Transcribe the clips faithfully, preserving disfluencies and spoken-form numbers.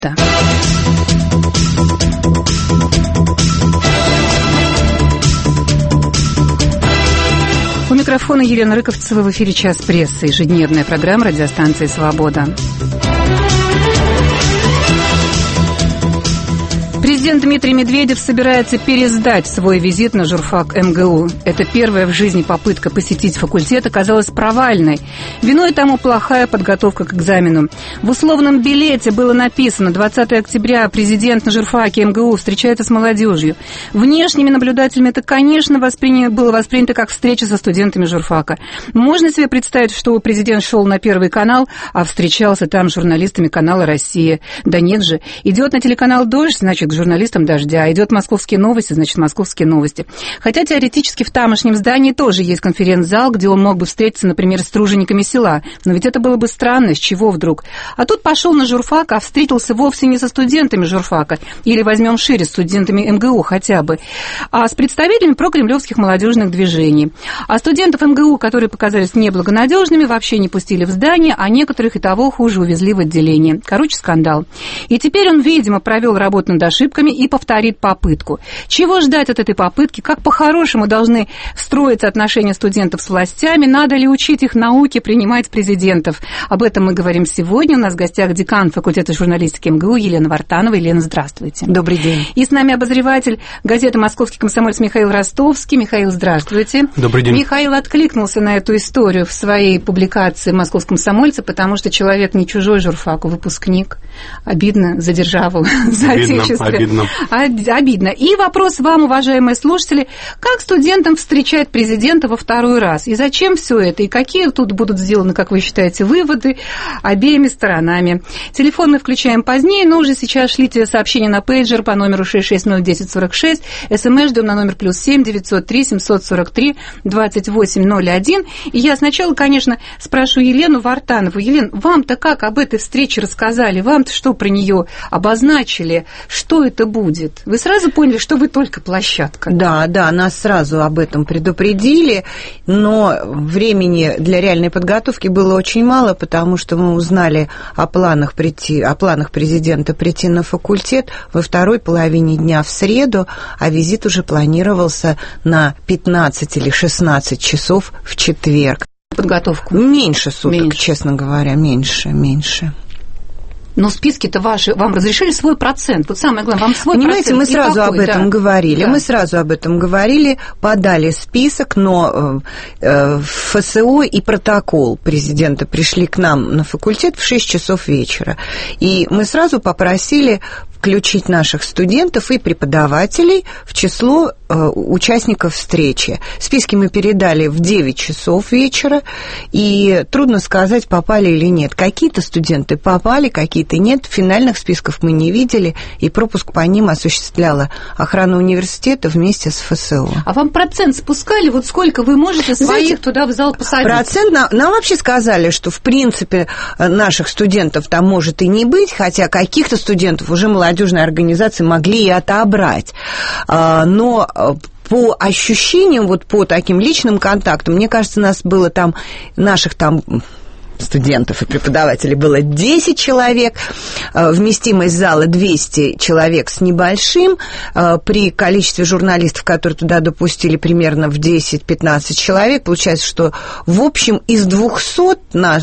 У микрофона Елена Рыковцева, в эфире «Час прессы», ежедневная программа радиостанции «Свобода». Президент Дмитрий Медведев собирается пересдать свой визит на журфак эм гэ у. Это первая в жизни попытка посетить факультет оказалась провальной. Виной тому плохая подготовка к экзамену. В условном билете было написано: двадцатого октября президент на журфаке эм гэ у встречается с молодежью. Внешними наблюдателями это, конечно, воспринято, было воспринято как встреча со студентами журфака. Можно себе представить, что президент шел на Первый канал, а встречался там с журналистами канала «Россия». Да нет же. Идет на телеканал «Дождь», значит, к журналистам «Дождя». Идет «Московские новости», значит, «Московские новости». Хотя теоретически в тамошнем здании тоже есть конференц-зал, где он мог бы встретиться, например, с тружениками села. Но ведь это было бы странно, с чего вдруг? А тут пошел на журфак, а встретился вовсе не со студентами журфака, или возьмем шире, с студентами эм гэ у хотя бы, а с представителями прокремлевских молодежных движений. А студентов эм гэ у, которые показались неблагонадежными, вообще не пустили в здание, а некоторых и того хуже увезли в отделение. Короче, скандал. И теперь он, видимо, провел работу над ошибками и повторит попытку. Чего ждать от этой попытки? Как по-хорошему должны строиться отношения студентов с властями? Надо ли учить их науке принимать президентов? Об этом мы говорим сегодня. У нас в гостях декан факультета журналистики эм гэ у Елена Вартанова. Елена, здравствуйте. Добрый день. И с нами обозреватель газеты «Московский комсомолец» Михаил Ростовский. Михаил, здравствуйте. Добрый день. Михаил откликнулся на эту историю в своей публикации в «Московском комсомольце», потому что человек не чужой журфаку, выпускник. Обидно за державу, за отечество. Обидно. Обидно. И вопрос вам, уважаемые слушатели: как студентам встречать президента во второй раз? И зачем все это? И какие тут будут сделаны, как вы считаете, выводы обеими сторонами? Телефон мы включаем позднее, но уже сейчас шлите сообщение на пейджер по номеру шесть шесть ноль один ноль сорок шесть. СМС ждем на номер плюс семь девятьсот три семьсот сорок три двадцать восемь ноль один. И я сначала, конечно, спрошу Елену Вартанову. Елена, вам-то как об этой встрече рассказали? Вам-то что про нее обозначили? Что это будет? Вы сразу поняли, что вы только площадка? Да, да, нас сразу об этом предупредили, но времени для реальной подготовки было очень мало, потому что мы узнали о планах прийти, о планах президента прийти на факультет во второй половине дня в среду, а визит уже планировался на пятнадцать или шестнадцать часов в четверг. Подготовку? Меньше суток, меньше. Честно говоря, меньше, меньше. Но списки-то ваши, вам разрешили свой процент? Вот самое главное, вам свой Понимаете, процент. мы сразу какой, об этом да. говорили. Да. Мы сразу об этом говорили, подали список, но э, эф эс о и протокол президента пришли к нам на факультет в шесть часов вечера. И мы сразу попросили включить наших студентов и преподавателей в число э, участников встречи. Списки мы передали в девять часов вечера, и трудно сказать, попали или нет. Какие-то студенты попали, какие-то нет. Финальных списков мы не видели, и пропуск по ним осуществляла охрана университета вместе с эф эс о. А вам процент спускали? Вот сколько вы можете своих Знаете, туда в зал посадить? Процент нам, нам вообще сказали, что в принципе наших студентов там может и не быть, хотя каких-то студентов уже молодежные организации могли и отобрать. Но по ощущениям, вот по таким личным контактам, мне кажется, нас было там, наших там студентов и преподавателей было десять человек, вместимость зала двести человек с небольшим, при количестве журналистов, которые туда допустили, примерно в десять-пятнадцать человек, получается, что в общем из двухсот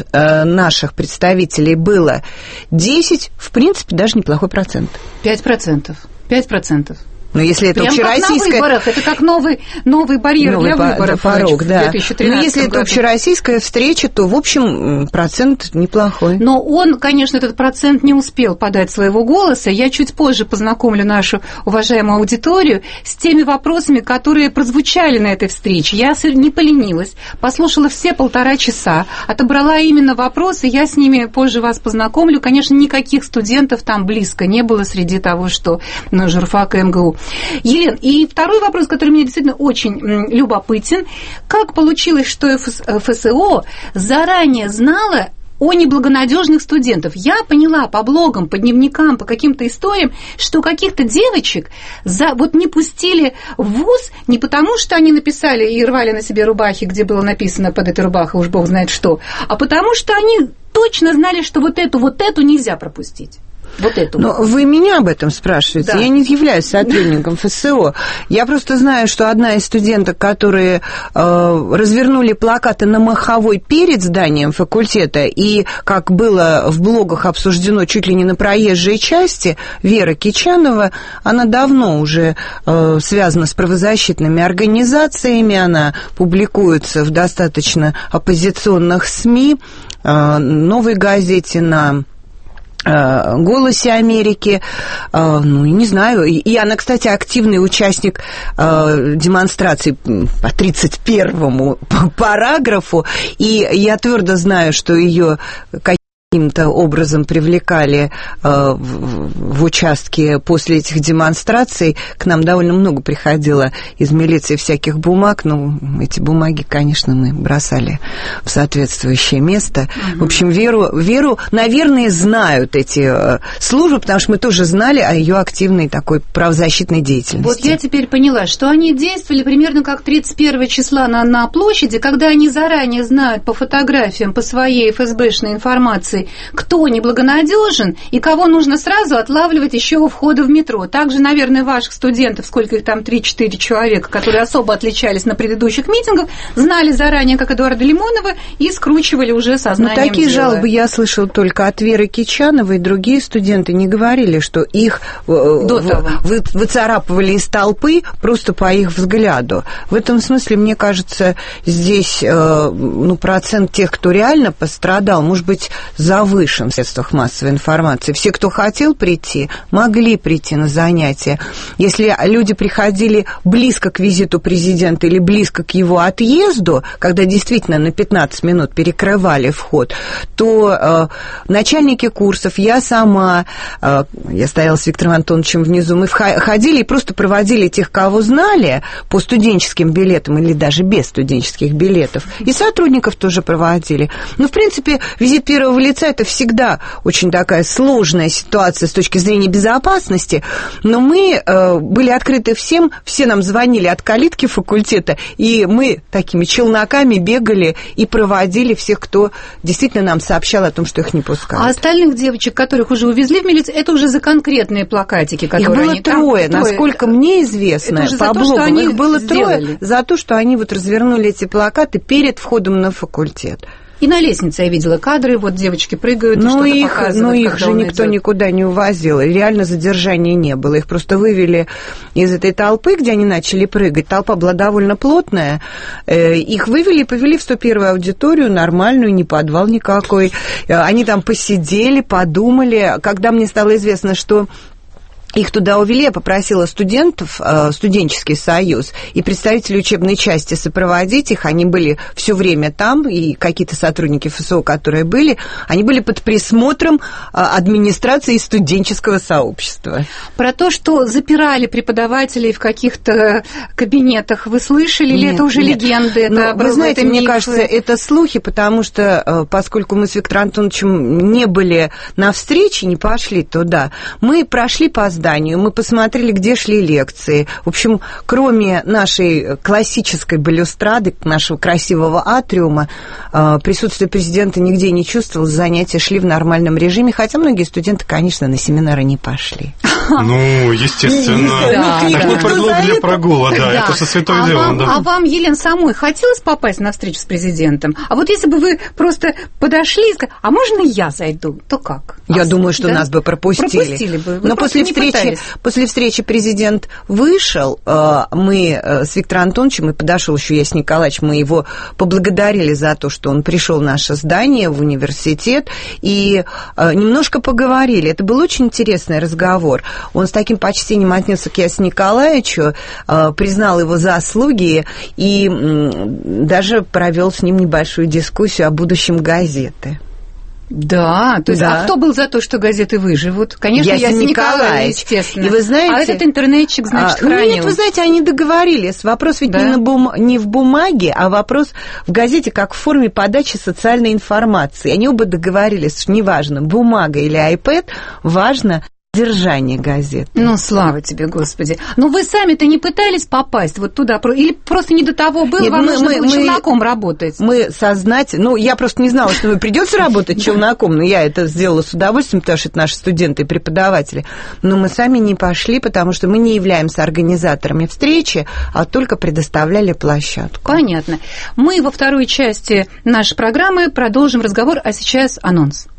наших представителей было десять, в принципе, даже неплохой процент. пять процентов. пять процентов. Но если это прям общероссийская... как на выборах, это как новый, новый барьер новый для выборов. Порог, да. Но если это году. общероссийская встреча, то, в общем, процент неплохой. Но он, конечно, этот процент не успел подать своего голоса. Я чуть позже познакомлю нашу уважаемую аудиторию с теми вопросами, которые прозвучали на этой встрече. Я не поленилась, послушала все полтора часа, отобрала именно вопросы, я с ними позже вас познакомлю. Конечно, никаких студентов там близко не было среди того, что на журфак эм гэ у. Елена, и второй вопрос, который мне действительно очень любопытен. Как получилось, что эф эс о заранее знала о неблагонадежных студентов? Я поняла по блогам, по дневникам, по каким-то историям, что каких-то девочек за, вот не пустили в вуз не потому, что они написали и рвали на себе рубахи, где было написано под этой рубахой, уж бог знает что, а потому что они точно знали, что вот эту, вот эту нельзя пропустить. Вот эту. Но вы меня об этом спрашиваете. Да. Я не являюсь сотрудником ФСО. Я просто знаю, что одна из студенток, которые э, развернули плакаты на Маховой перед зданием факультета, и, как было в блогах обсуждено чуть ли не на проезжей части, Вера Кичанова, она давно уже э, связана с правозащитными организациями, она публикуется в достаточно оппозиционных СМИ, э, «Новой газете», на «Голосе Америки», ну, не знаю, и она, кстати, активный участник демонстраций по тридцать первому параграфу, и я твердо знаю, что ее каким-то образом привлекали э, в, в участке после этих демонстраций. К нам довольно много приходило из милиции всяких бумаг, но эти бумаги, конечно, мы бросали в соответствующее место. Mm-hmm. В общем, Веру, Веру, наверное, знают эти э, службы, потому что мы тоже знали о ее активной такой правозащитной деятельности. Вот я теперь поняла, что они действовали примерно как тридцать первого числа на, на площади, когда они заранее знают по фотографиям, по своей эф эс бэшной информации, кто неблагонадежен и кого нужно сразу отлавливать еще у входа в метро. Также, наверное, ваших студентов, сколько их там, три-четыре человека, которые особо отличались на предыдущих митингах, знали заранее, как Эдуарда Лимонова, и скручивали уже сознанием дела. Ну, такие жалобы я слышала только от Веры Кичановой, и другие студенты не говорили, что их До вы, выцарапывали из толпы просто по их взгляду. В этом смысле, мне кажется, здесь ну, процент тех, кто реально пострадал, может быть, завышен в средствах массовой информации. Все, кто хотел прийти, могли прийти на занятия. Если люди приходили близко к визиту президента или близко к его отъезду, когда действительно на пятнадцать минут перекрывали вход, то э, начальники курсов, я сама, э, я стояла с Виктором Антоновичем внизу, мы ходили и просто проводили тех, кого знали, по студенческим билетам или даже без студенческих билетов. И сотрудников тоже проводили. Но, в принципе, визит первого лица — это всегда очень такая сложная ситуация с точки зрения безопасности, но мы э, были открыты всем, все нам звонили от калитки факультета, и мы такими челноками бегали и проводили всех, кто действительно нам сообщал о том, что их не пускают. А остальных девочек, которых уже увезли в милицию, это уже за конкретные плакатики, которые их было они трое, там... насколько трое. Мне известно, по блогам, их было сделали. трое за то, что они вот развернули эти плакаты перед входом на факультет. И на лестнице я видела кадры, вот девочки прыгают, ну, что-то их, показывают. Ну, их же никто идет. Никуда не увозил, реально задержания не было. Их просто вывели из этой толпы, где они начали прыгать. Толпа была довольно плотная. Их вывели и повели в сто первую аудиторию, нормальную, не подвал никакой. Они там посидели, подумали. Когда мне стало известно, что их туда увели, я попросила студентов, студенческий союз и представителей учебной части сопроводить их. Они были все время там, и какие-то сотрудники ФСО, которые были, они были под присмотром администрации студенческого сообщества. Про то, что запирали преподавателей в каких-то кабинетах, вы слышали, нет, или это уже нет. легенды? Это вы знаете, мне кажется, это слухи, потому что, поскольку мы с Виктором Антоновичем не были на встрече, не пошли туда, мы прошли по зданию, мы посмотрели, где шли лекции. В общем, кроме нашей классической балюстрады, нашего красивого атриума, присутствие президента нигде не чувствовалось, занятия шли в нормальном режиме, хотя многие студенты, конечно, на семинары не пошли. Ну, естественно, такой предлог для прогула, да, это со святое дело. А вам, Елена, самой хотелось попасть на встречу с президентом? А вот если бы вы просто подошли и сказали, а можно я зайду, то как? Я думаю, что нас бы пропустили. Пропустили бы. Но после встречи После встречи президент вышел, мы с Виктором Антоновичем, и подошел еще Ясень Николаевич, мы его поблагодарили за то, что он пришел в наше здание, в университет, и немножко поговорили. Это был очень интересный разговор. Он с таким почтением отнесся к Ясню Николаевичу, признал его заслуги и даже провел с ним небольшую дискуссию о будущем газеты. Да, то есть, да. А кто был за то, что газеты выживут? Конечно, Ясень Николаевич, естественно. И вы знаете, а этот интернетчик, значит, а, хранил. Нет, вы знаете, они договорились. Вопрос ведь да. не, на бум... не в бумаге, а вопрос в газете как в форме подачи социальной информации. Они оба договорились, что неважно, бумага или iPad, важно содержание газеты. Ну, слава тебе, Господи. Ну, вы сами-то не пытались попасть вот туда? Или просто не до того было, Нет, вам мы, нужно мы, было челноком работать? Мы сознательно... Ну, я просто не знала, что придется работать челноком, но я это сделала с удовольствием, потому что это наши студенты и преподаватели. Но мы сами не пошли, потому что мы не являемся организаторами встречи, а только предоставляли площадку. Понятно. Мы во второй части нашей программы продолжим разговор, а сейчас анонс.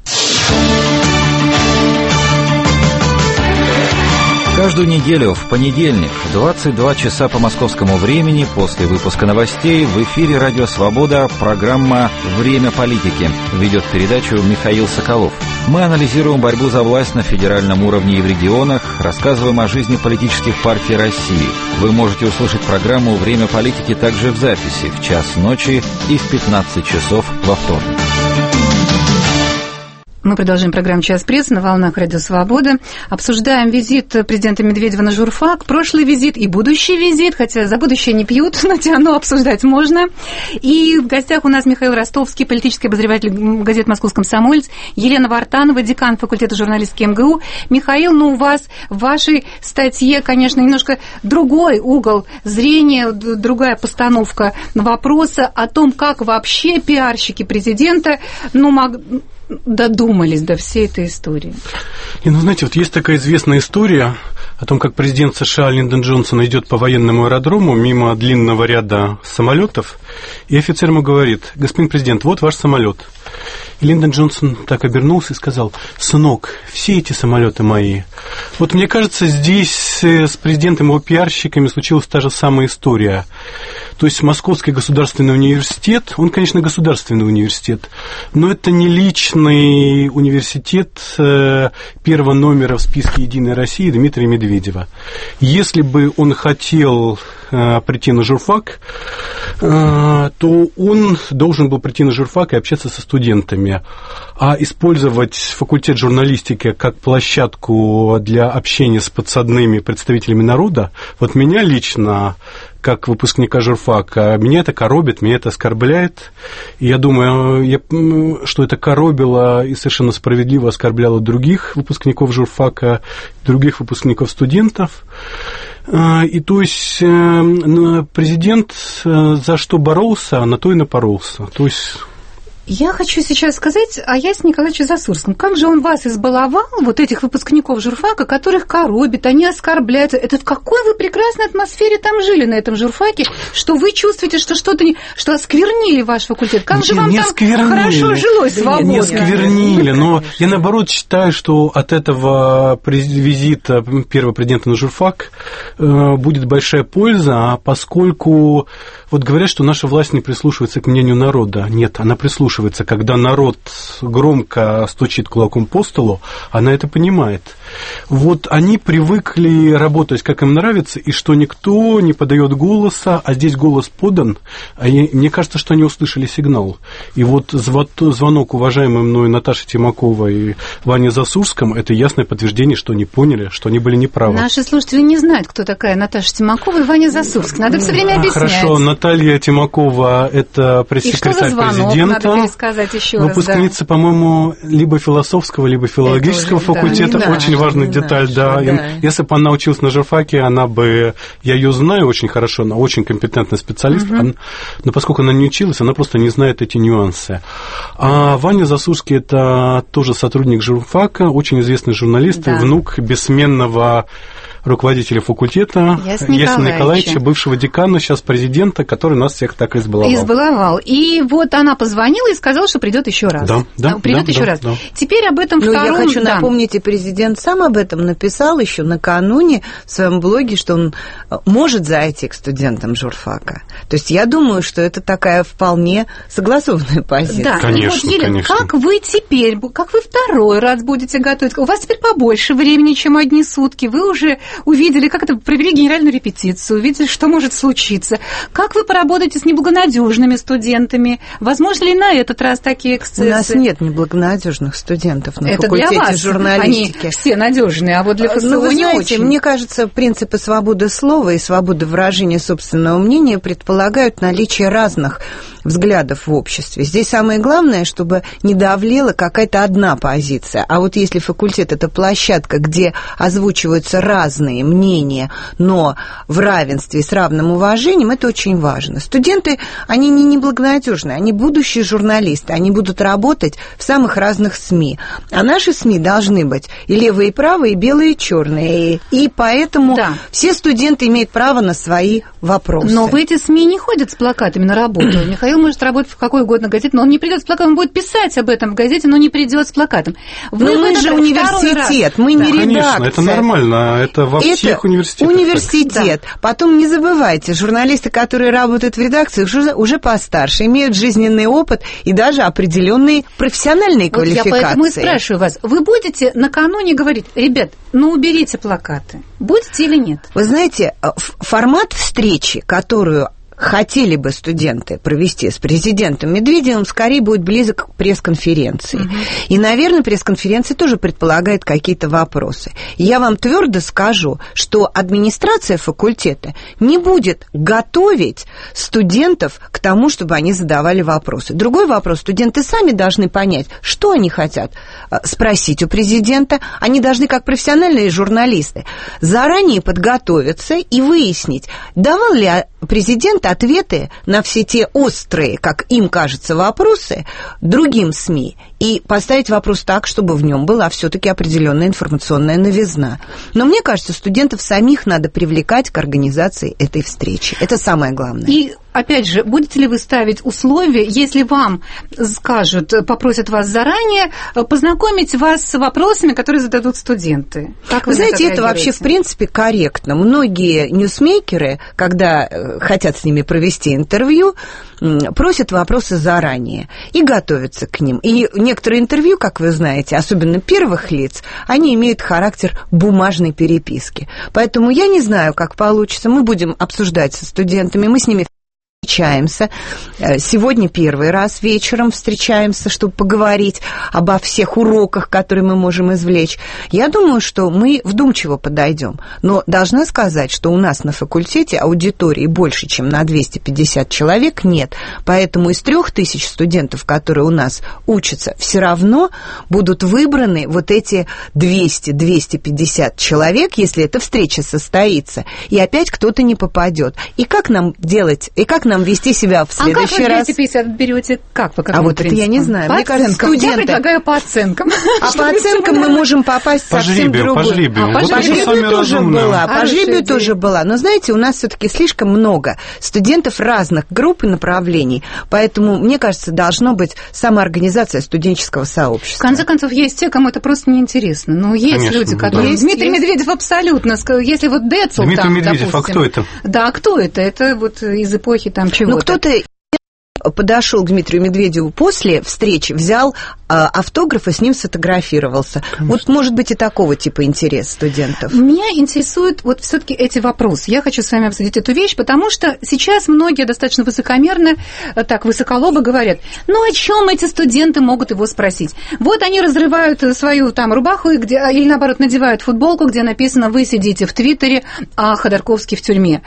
Каждую неделю в понедельник в двадцать два часа по московскому времени после выпуска новостей в эфире «Радио Свобода» программа «Время политики». Ведет передачу Михаил Соколов. Мы анализируем борьбу за власть на федеральном уровне и в регионах, рассказываем о жизни политических партий России. Вы можете услышать программу «Время политики» также в записи в час ночи и в пятнадцать часов во вторник. Мы продолжаем программу «Час прессы» на волнах «Радио Свобода». Обсуждаем визит президента Медведева на журфак, прошлый визит и будущий визит, хотя за будущее не пьют, но оно обсуждать можно. И в гостях у нас Михаил Ростовский, политический обозреватель газет «Московский комсомолец», Елена Вартанова, декан факультета журналистики эм гэ у. Михаил, ну у вас в вашей статье, конечно, немножко другой угол зрения, другая постановка вопроса о том, как вообще пиарщики президента, ну, мог... додумались до всей этой истории. И, ну, знаете, вот есть такая известная история о том, как президент США Линдон Джонсон идет по военному аэродрому мимо длинного ряда самолетов, и офицер ему говорит: господин президент, вот ваш самолет. И Линдон Джонсон так обернулся и сказал: сынок, все эти самолеты мои. Вот мне кажется, здесь с президентом и его пиарщиками случилась та же самая история. То есть Московский государственный университет, он, конечно, государственный университет, но это не личный университет первого номера в списке «Единой России» Дмитрия Медведева. Если бы он хотел прийти на журфак, то он должен был прийти на журфак и общаться со студентами. А использовать факультет журналистики как площадку для общения с подсадными представителями народа, вот меня лично, как выпускника журфака, меня это коробит, меня это оскорбляет. И я думаю, я, что это коробило и совершенно справедливо оскорбляло других выпускников журфака, других выпускников студентов. И то есть президент за что боролся, на то и напоролся. То есть... Я хочу сейчас сказать о Ясе Николаевиче Засурском. Как же он вас избаловал, вот этих выпускников журфака, которых коробит, они оскорбляются. Это в какой вы прекрасной атмосфере там жили на этом журфаке, что вы чувствуете, что что-то не... что осквернили ваш факультет. Как же вам не там сквернили. Хорошо жилось, свободно? Не сквернили, но я, наоборот, считаю, что от этого визита первого президента на журфак будет большая польза, поскольку вот говорят, что наша власть не прислушивается к мнению народа. Нет, она прислушивается. Когда народ громко стучит кулаком по столу, она это понимает. Вот они привыкли работать, как им нравится, и что никто не подает голоса, а здесь голос подан. А я, мне кажется, что они услышали сигнал. И вот звонок уважаемой мной Наташи Тимаковой и Ване Засурском – это ясное подтверждение, что они поняли, что они были неправы. Наши слушатели не знают, кто такая Наташа Тимакова и Ваня Засурск. Надо все время объяснять. Хорошо, Наталья Тимакова – это пресс-секретарь президента. Сказать еще выпускница, раз, да. по-моему, либо философского, либо филологического уже, факультета. да, очень наш, важная деталь, наш, да. да. Если бы она училась на журфаке, она бы... Я ее знаю очень хорошо, она очень компетентный специалист, угу. она, но поскольку она не училась, она просто не знает эти нюансы. А Ваня Засурский – это тоже сотрудник журфака, очень известный журналист, да. внук бессменного руководителя факультета Ясена Николаевича, бывшего декана, сейчас президента, который нас всех так избаловал. Избаловал. И вот она позвонила и сказала, что придет еще раз. Да, да. Придет да, еще да, раз. Да. Теперь об этом ну, втором... Я хочу да. напомнить, и президент сам об этом написал еще накануне в своем блоге, что он может зайти к студентам журфака. То есть я думаю, что это такая вполне согласованная позиция. Да, конечно, и вот, Елена, конечно. как вы теперь, как вы второй раз будете готовить? У вас теперь побольше времени, чем одни сутки. Вы уже увидели, как это, провели генеральную репетицию, увидели, что может случиться. Как вы поработаете с неблагонадежными студентами? Возможно ли на этот раз такие эксцессы? У нас нет неблагонадежных студентов на это факультете для вас. журналистики. Они все надежные, а вот для ФСО ну, вы не знаете, очень. Мне кажется, принципы свободы слова и свободы выражения собственного мнения предполагают наличие разных взглядов в обществе. Здесь самое главное, чтобы не давлела какая-то одна позиция. А вот если факультет – это площадка, где озвучиваются разные мнения, но в равенстве и с равным уважением, это очень важно. Студенты, они не неблагонадежные, они будущие журналисты, они будут работать в самых разных СМИ. А наши СМИ должны быть и левые, и правые, и белые, и черные. И поэтому да. все студенты имеют право на свои вопросы. Но в эти СМИ не ходят с плакатами на работу. Михаил может работать в какой угодно газете, но он не придет с плакатом, он будет писать об этом в газете, но не придет с плакатом. Вы но мы же университет, мы да. не Конечно, редакция. Это нормально, это во это всех университетах. Университет. Да. Потом не забывайте, журналисты, которые работают в редакции, уже, уже постарше, имеют жизненный опыт и даже определенные профессиональные вот квалификации. Я поэтому и спрашиваю вас, вы будете накануне говорить, ребят, ну уберите плакаты, будете или нет? Вы знаете, формат встречи, которую хотели бы студенты провести с президентом Медведевым, скорее будет близок к пресс-конференции. Угу. И, наверное, пресс-конференция тоже предполагает какие-то вопросы. И я вам твердо скажу, что администрация факультета не будет готовить студентов к тому, чтобы они задавали вопросы. Другой вопрос. Студенты сами должны понять, что они хотят спросить у президента. Они должны, как профессиональные журналисты, заранее подготовиться и выяснить, давал ли президент ответы на все те острые, как им кажется, вопросы другим СМИ и поставить вопрос так, чтобы в нем была все-таки определенная информационная новизна. Но мне кажется, студентов самих надо привлекать к организации этой встречи. Это самое главное. И опять же, будете ли вы ставить условия, если вам скажут, попросят вас заранее, познакомить вас с вопросами, которые зададут студенты? Как вы, вы знаете, это вообще в принципе корректно. Многие ньюсмейкеры, когда хотят с ними провести интервью, просят вопросы заранее и готовятся к ним. И некоторые интервью, как вы знаете, особенно первых лиц, они имеют характер бумажной переписки. Поэтому я не знаю, как получится. Мы будем обсуждать со студентами, мы с ними встречаемся. Сегодня первый раз вечером встречаемся, чтобы поговорить обо всех уроках, которые мы можем извлечь. Я думаю, что мы вдумчиво подойдем. Но должна сказать, что у нас на факультете аудитории больше, чем на двести пятьдесят человек, нет. Поэтому из трех тысяч студентов, которые у нас учатся, все равно будут выбраны вот эти двести - двести пятьдесят человек, если эта встреча состоится. И опять кто-то не попадет. И как нам делать, и как нам вести себя в следующий а как раз. вы двести пятьдесят берете как? По а вот принципу? Это я не знаю. По Мне оценкам. кажется, студенты... Я предлагаю по оценкам. А по оценкам мы можем попасть по совсем жребию, другую. По жребию. А, по вот жребию тоже была. А по жребию тоже была. Но знаете, у нас все-таки слишком много студентов разных групп и направлений. Поэтому, мне кажется, должно быть самоорганизация студенческого сообщества. В конце концов, есть те, кому это просто неинтересно. Но есть Конечно, люди, которые... Есть, Дмитрий есть. Медведев абсолютно... Если вот Децл Дмитрий там, Медведев, допустим, а кто это? Да, кто это? Это вот из эпохи там чего-то. Ну, кто-то подошел к Дмитрию Медведеву после встречи, взял а, автограф и с ним сфотографировался. Конечно. Вот, может быть, и такого типа интерес студентов. Меня интересуют вот все-таки эти вопросы. Я хочу с вами обсудить эту вещь, потому что сейчас многие достаточно высокомерно, так, высоколобо говорят, ну, о чем эти студенты могут его спросить? Вот они разрывают свою там рубаху, где, или, наоборот, надевают футболку, где написано «Вы сидите в Твиттере, а Ходорковский в тюрьме».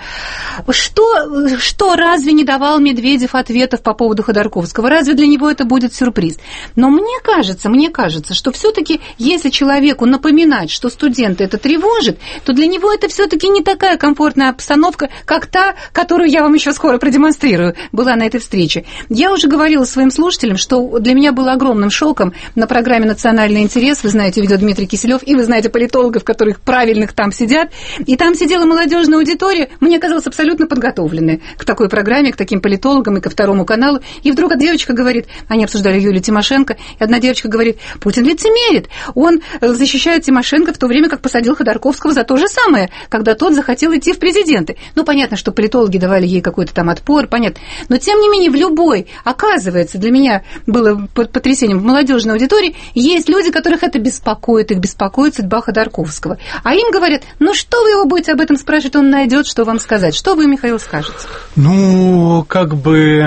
Что, что разве не давал Медведев ответов по поводу Ходорковского? Разве для него это будет сюрприз? Но мне кажется, мне кажется, что все-таки, если человеку напоминать, что студенты это тревожит, то для него это все-таки не такая комфортная обстановка, как та, которую я вам еще скоро продемонстрирую, была на этой встрече. Я уже говорила своим слушателям, что для меня было огромным шоком на программе «Национальный интерес», вы знаете, ведет Дмитрий Киселев, и вы знаете политологов, которых правильных там сидят, и там сидела молодежная аудитория, мне казалось, абсолютно подготовленная к такой программе, к таким политологам и ко Второму каналу, и вдруг одна девочка говорит, они обсуждали Юлию Тимошенко, и одна девочка говорит, Путин лицемерит, он защищает Тимошенко в то время, как посадил Ходорковского за то же самое, когда тот захотел идти в президенты. Ну, понятно, что политологи давали ей какой-то там отпор, понятно, но тем не менее в любой, оказывается, для меня было потрясением, в молодежной аудитории есть люди, которых это беспокоит, их беспокоит судьба Ходорковского, а им говорят, ну что вы его будете об этом спрашивать, он найдет, что вам сказать. Что вы, Михаил, скажете? Ну, как бы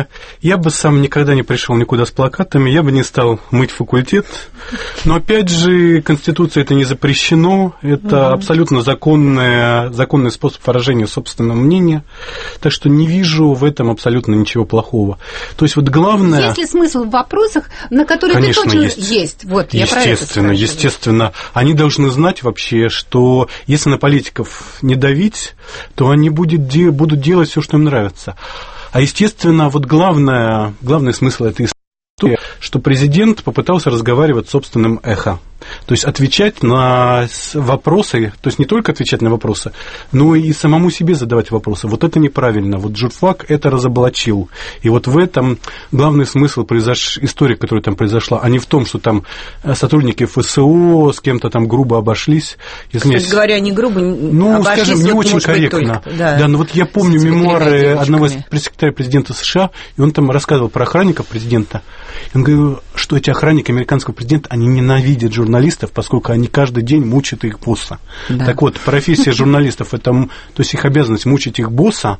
Я бы сам никогда не пришел никуда с плакатами, я бы не стал мыть факультет. Но, опять же, Конституция это не запрещено, это угу. абсолютно законная, законный способ выражения собственного мнения. Так что не вижу в этом абсолютно ничего плохого. То есть вот главное... Есть ли смысл в вопросах, на которые Конечно, ты точно... есть. Есть. Вот, я естественно, про это естественно. Они должны знать вообще, что если на политиков не давить, то они будут, де- будут делать все, что им нравится. А, естественно, вот главное, главный смысл этой истории, что президент попытался разговаривать с собственным эхо. То есть отвечать на вопросы, то есть не только отвечать на вопросы, но и самому себе задавать вопросы. Вот это неправильно. Вот журфак это разоблачил. И вот в этом главный смысл произош... истории, которая там произошла, а не в том, что там сотрудники ФСО с кем-то там грубо обошлись. Кстати есть... говоря, не грубо, ну, обошлись, скажем, не вот, очень корректно. Только, да. да, но вот я помню мемуары одного из пресс-секретаря президента США, и он там рассказывал про охранников президента. И он говорил, что эти охранники американского президента, они ненавидят журналистов, поскольку они каждый день мучают их босса. Да. Так вот, профессия журналистов, это, то есть их обязанность мучить их босса,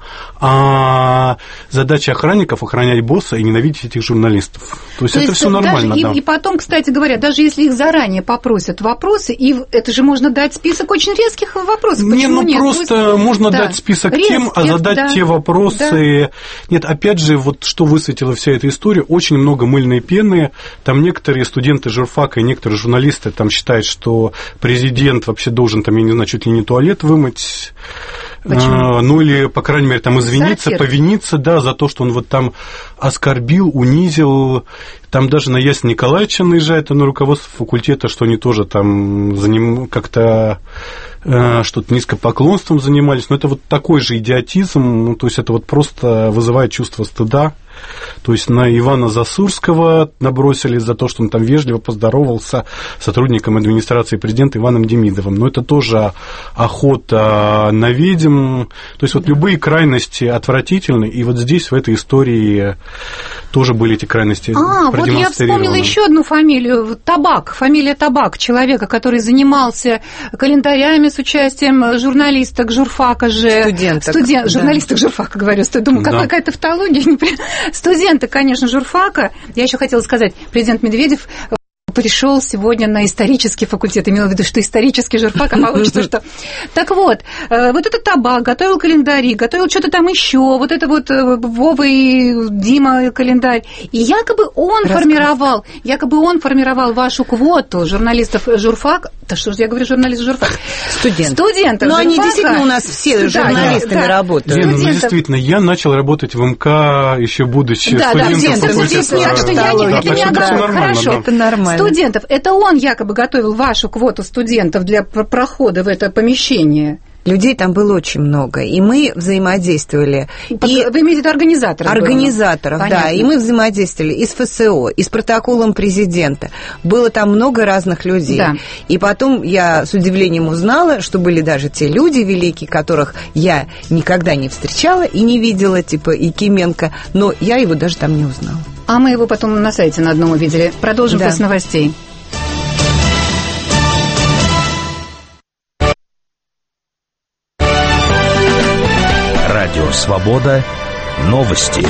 а задача охранников охранять босса и ненавидеть этих журналистов. То есть то это есть все нормально. Даже, да. и, и потом, кстати говоря, даже если их заранее попросят вопросы, и это же можно дать список очень резких вопросов. Не, Почему ну нет? просто Пусть... можно да. дать список Резких, тем, а задать да. те вопросы. Да. Нет, опять же, вот что высветила вся эта история, очень много мыльной пены. Там некоторые студенты журфака и некоторые журналисты там считают, что президент вообще должен, там, я не знаю, чуть ли не туалет вымыть. Почему? Ну, или, по крайней мере, там извиниться, Сортир. повиниться, да, за то, что он вот там оскорбил, унизил. Там даже на Ясена Николаевича наезжает на руководство факультета, что они тоже там за ним как-то э, что-то низкопоклонством занимались. Но это вот такой же идиотизм, ну, то есть это вот просто вызывает чувство стыда. То есть на Ивана Засурского набросились за то, что он там вежливо поздоровался с сотрудником администрации президента Иваном Демидовым. Но это тоже охота на ведьм. То есть вот любые крайности отвратительны. И вот здесь, в этой истории, тоже были эти крайности а, продемонстрированы. Вот я вспомнила еще одну фамилию. Табак. Фамилия Табак. Человека, который занимался календарями с участием журналисток журфака же. Студенток. Студент, да. Журналисток журфака, говорю. Думаю, да. какая тавтология. Студенты, конечно, журфака. Я еще хотела сказать, президент Медведев пришел сегодня на исторический факультет, имела в виду, что исторический журфак, а получится, что... Так вот, вот этот Табак готовил календари, готовил что-то там еще, вот это вот Вова и Дима календарь, и якобы он Рассказ. формировал, якобы он формировал вашу квоту журналистов журфак, да что же я говорю, журналист журфак? Студентов. Студентов Но журфака. они действительно у нас все журналистами да, да, работают. Лена, ну, действительно, я начал работать в МК еще будучи да, студентом да, факультета. Так что я не, да, это не нормально, хорошо. Да. Это нормально. Студентов. Это он якобы готовил вашу квоту студентов для прохода в это помещение. Людей там было очень много, и мы взаимодействовали. Под, и вы имеете в виду организаторов? Организаторов, было. Да. И мы взаимодействовали и с ФСО, и с протоколом президента. Было там много разных людей. Да. И потом я с удивлением узнала, что были даже те люди великие, которых я никогда не встречала и не видела, типа Якименко, но я его даже там не узнала. А мы его потом на сайте на одном увидели. Продолжим да. после новостей. Радио «Свобода». Новости.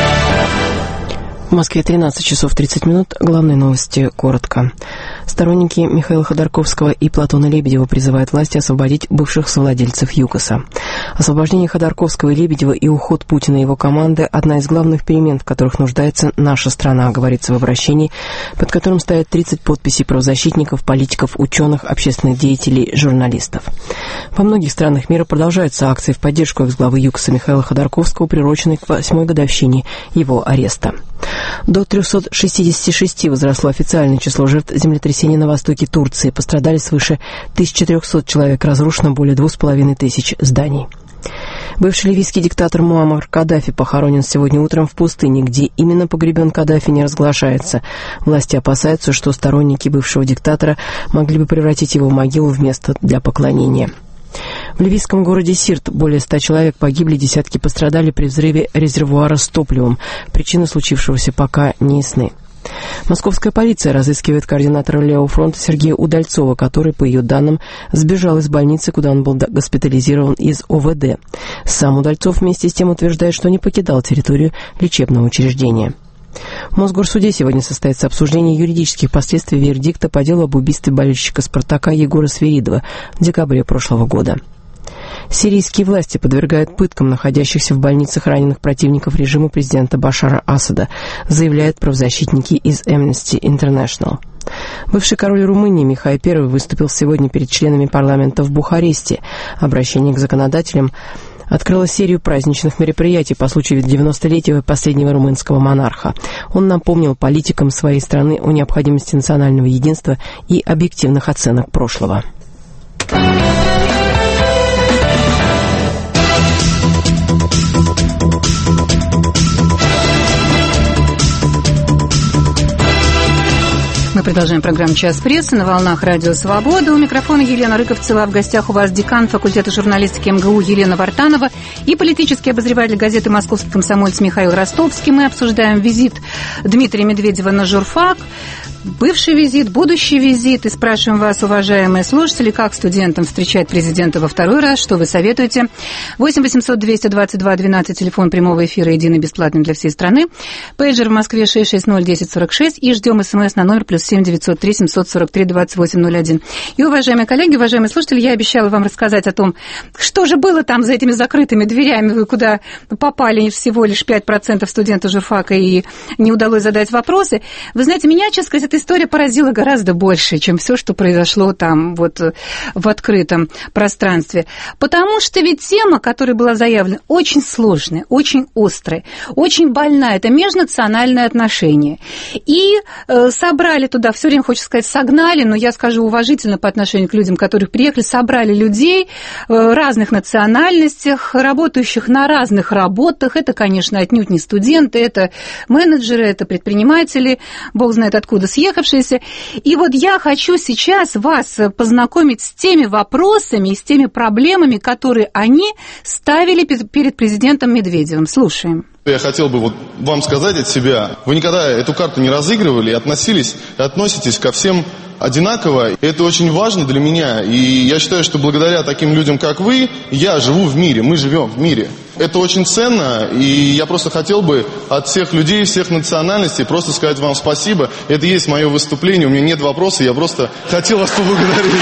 В Москве тринадцать часов тридцать минут. Главные новости коротко. Сторонники Михаила Ходорковского и Платона Лебедева призывают власти освободить бывших совладельцев ЮКОСа. Освобождение Ходорковского и Лебедева и уход Путина и его команды – одна из главных перемен, в которых нуждается наша страна, говорится в обращении, под которым стоят тридцать подписей правозащитников, политиков, ученых, общественных деятелей, журналистов. Во многих странах мира продолжаются акции в поддержку экс-главы ЮКОСа Михаила Ходорковского, приуроченной к восьмой годовщине его ареста. До трёхсот шестидесяти шести возросло официальное число жертв землетрясения на востоке Турции. Пострадали свыше тысячи трёхсот человек, разрушено более двух с половиной тысяч зданий. Бывший ливийский диктатор Муаммар Каддафи похоронен сегодня утром в пустыне, где именно погребен Каддафи, не разглашается. Власти опасаются, что сторонники бывшего диктатора могли бы превратить его в могилу в место для поклонения. В ливийском городе Сирт более ста человек погибли, десятки пострадали при взрыве резервуара с топливом. Причины случившегося пока не ясны. Московская полиция разыскивает координатора Левого фронта Сергея Удальцова, который, по ее данным, сбежал из больницы, куда он был госпитализирован из О В Д. Сам Удальцов вместе с тем утверждает, что не покидал территорию лечебного учреждения. В Мосгорсуде сегодня состоится обсуждение юридических последствий вердикта по делу об убийстве болельщика «Спартака» Егора Свиридова в декабре прошлого года. Сирийские власти подвергают пыткам находящихся в больницах раненых противников режима президента Башара Асада, заявляют правозащитники из Amnesty International. Бывший король Румынии Михай Первый выступил сегодня перед членами парламента в Бухаресте. Обращение к законодателям открыло серию праздничных мероприятий по случаю девяностолетия последнего румынского монарха. Он напомнил политикам своей страны о необходимости национального единства и объективных оценок прошлого. Мы продолжаем программу «Час прессы» на волнах Радио Свобода. У микрофона Елена Рыковцева. В гостях у вас декан факультета журналистики эм гэ у Елена Вартанова и политический обозреватель газеты «Московский комсомолец» Михаил Ростовский. Мы обсуждаем визит Дмитрия Медведева на журфак, бывший визит, будущий визит. И спрашиваем вас, уважаемые слушатели, как студентам встречать президента во второй раз, что вы советуете. восемь восемьсот двести двадцать два двенадцать, телефон прямого эфира, единый, бесплатный для всей страны. Пейджер в Москве шесть шесть ноль десять сорок шесть. И ждем смс на номер плюс семь девятьсот три семьсот сорок три двадцать восемь ноль один. И, уважаемые коллеги, уважаемые слушатели, я обещала вам рассказать о том, что же было там за этими закрытыми дверями, вы куда попали всего лишь пять процентов студентов журфака и не удалось задать вопросы. Вы знаете, меня, честно сказать, эта история поразила гораздо больше, чем все, что произошло там вот в открытом пространстве. Потому что ведь тема, которая была заявлена, очень сложная, очень острая, очень больная. Это межнациональные отношения. И э, собрали туда, все время хочется сказать, согнали, но я скажу уважительно по отношению к людям, которые приехали, собрали людей э, разных национальностях, работающих на разных работах. Это, конечно, отнюдь не студенты, это менеджеры, это предприниматели, бог знает откуда съехавшиеся. И вот я хочу сейчас вас познакомить с теми вопросами и с теми проблемами, которые они ставили перед президентом Медведевым. Слушаем. Я хотел бы вот вам сказать от себя, вы никогда эту карту не разыгрывали и относились, и относитесь ко всем одинаково. Это очень важно для меня, и я считаю, что благодаря таким людям, как вы, я живу в мире, мы живем в мире. Это очень ценно, и я просто хотел бы от всех людей, всех национальностей просто сказать вам спасибо. Это и есть мое выступление, у меня нет вопросов, я просто хотел вас поблагодарить.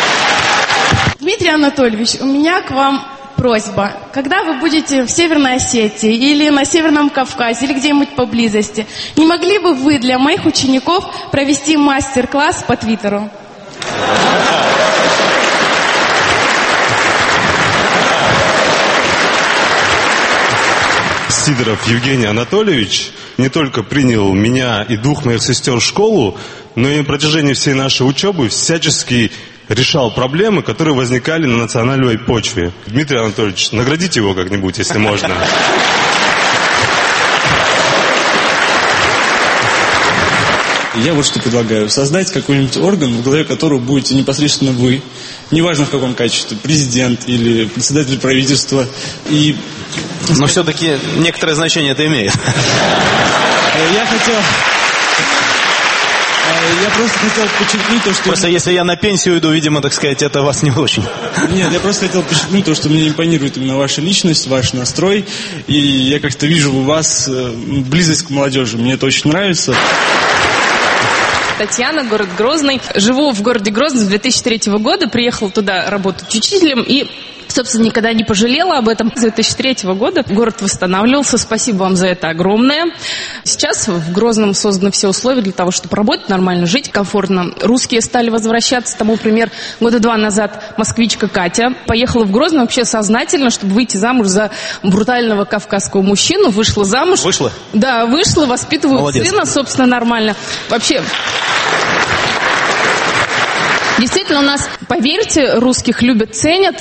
Дмитрий Анатольевич, у меня к вам просьба. Когда вы будете в Северной Осетии или на Северном Кавказе или где-нибудь поблизости, не могли бы вы для моих учеников провести мастер-класс по Твиттеру? Сидоров Евгений Анатольевич не только принял меня и двух моих сестер в школу, но и на протяжении всей нашей учебы всячески решал проблемы, которые возникали на национальной почве. Дмитрий Анатольевич, наградите его как-нибудь, если можно. Я вот что предлагаю. Создать какой-нибудь орган, в главе которого будете непосредственно вы, неважно в каком качестве, президент или председатель правительства. И... Но все-таки некоторое значение это имеет. Я хотел... Я просто хотел подчеркнуть то, что... Просто если я на пенсию иду, видимо, так сказать, это вас не очень. Нет, я просто хотел подчеркнуть то, что мне импонирует именно ваша личность, ваш настрой. И я как-то вижу у вас близость к молодежи. Мне это очень нравится. Татьяна, город Грозный. Живу в городе Грозный с две тысячи третьего года. Приехала туда работать учителем и... Собственно, никогда не пожалела об этом. С две тысячи третьего года город восстанавливался. Спасибо вам за это огромное. Сейчас в Грозном созданы все условия для того, чтобы работать, нормально жить, комфортно. Русские стали возвращаться. Тому пример, года два назад москвичка Катя поехала в Грозный вообще сознательно, чтобы выйти замуж за брутального кавказского мужчину. Вышла замуж. Вышла? Да, вышла, воспитывают Молодец. Сына, собственно, нормально. Вообще... Действительно, у нас, поверьте, русских любят, ценят.